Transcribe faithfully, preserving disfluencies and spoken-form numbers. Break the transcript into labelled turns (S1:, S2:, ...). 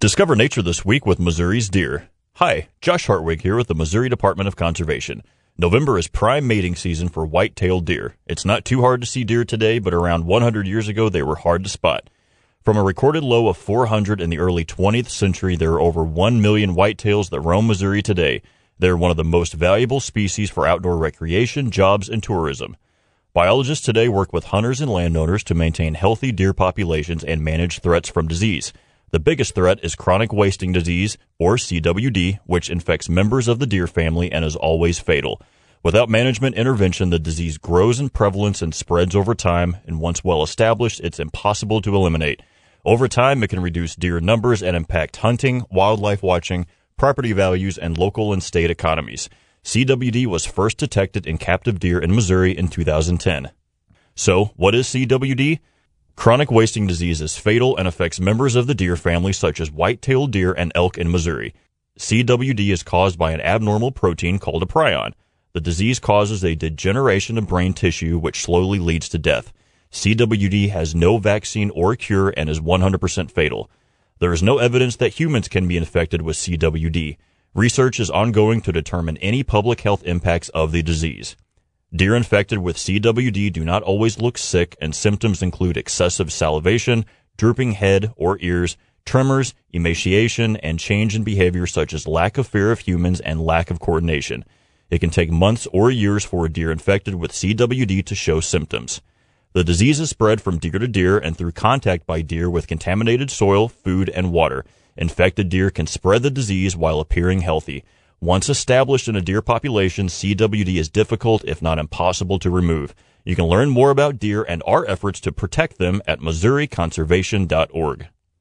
S1: Discover nature this week with Missouri's deer. Hi, Josh Hartwig here with the Missouri Department of Conservation. November is prime mating season for white-tailed deer. It's not too hard to see deer today, but around one hundred years ago they were hard to spot. From a recorded low of four hundred in the early twentieth century, there are over one million whitetails that roam Missouri today. They're one of the most valuable species for outdoor recreation, jobs, and tourism. Biologists today work with hunters and landowners to maintain healthy deer populations and manage threats from disease. The biggest threat is chronic wasting disease, or C W D, which infects members of the deer family and is always fatal. Without management intervention, the disease grows in prevalence and spreads over time, and once well established, it's impossible to eliminate. Over time, it can reduce deer numbers and impact hunting, wildlife watching, property values, and local and state economies. C W D was first detected in captive deer in Missouri in two thousand ten. So, what is C W D? Chronic wasting disease is fatal and affects members of the deer family such as white-tailed deer and elk in Missouri. C W D is caused by an abnormal protein called a prion. The disease causes a degeneration of brain tissue which slowly leads to death. C W D has no vaccine or cure and is one hundred percent fatal. There is no evidence that humans can be infected with C W D. Research is ongoing to determine any public health impacts of the disease. Deer infected with C W D do not always look sick, and symptoms include excessive salivation, drooping head or ears, tremors, emaciation, and change in behavior such as lack of fear of humans and lack of coordination. It can take months or years for a deer infected with C W D to show symptoms. The disease is spread from deer to deer and through contact by deer with contaminated soil, food, and water. Infected deer can spread the disease while appearing healthy. Once established in a deer population, C W D is difficult, if not impossible, to remove. You can learn more about deer and our efforts to protect them at Missouri Conservation dot org.